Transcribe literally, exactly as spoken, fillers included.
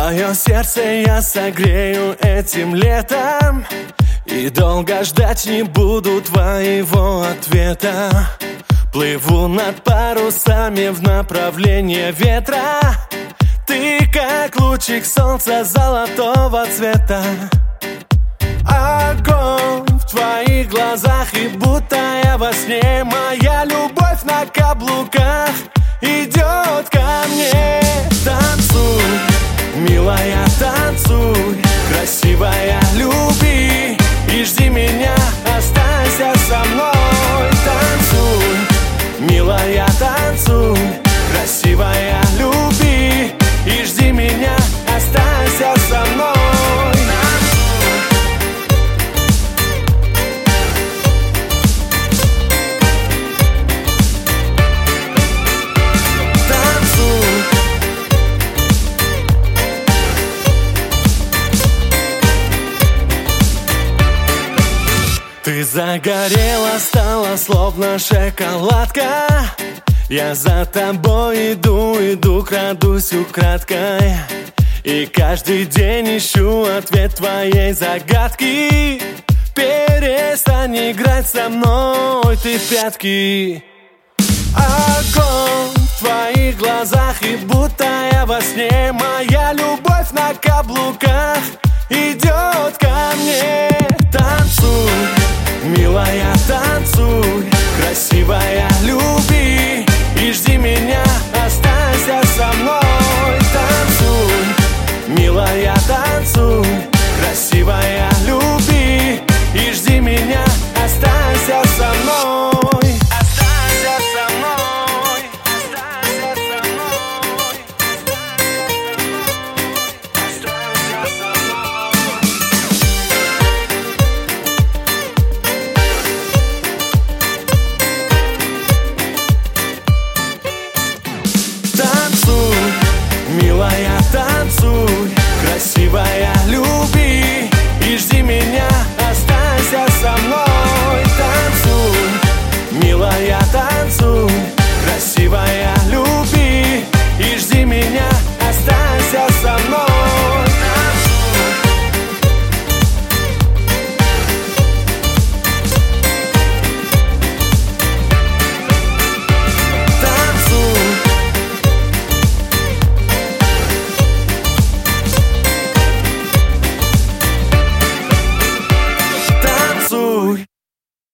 Твое сердце я согрею этим летом, и долго ждать не буду твоего ответа. Плыву над парусами в направлении ветра. Ты как лучик солнца золотого цвета. Огонь в твоих глазах, и будто я во сне. Моя любовь на каблуках идет ко мне. Танцуй, милая, танцуй, красивая, люби и жди меня, останься со мной. Танцуй, милая, танцуй, красивая, люби и жди меня, останься со мной. Ты загорела, стала словно шоколадка. Я за тобой иду, иду, крадусь украдкой. И каждый день ищу ответ твоей загадки. Перестань играть со мной, ты в пятки. Огонь в твоих глазах, и будто я во сне. Моя любовь на каблуках идет ко мне. Танцуй, милая, танцуй, красивая, люби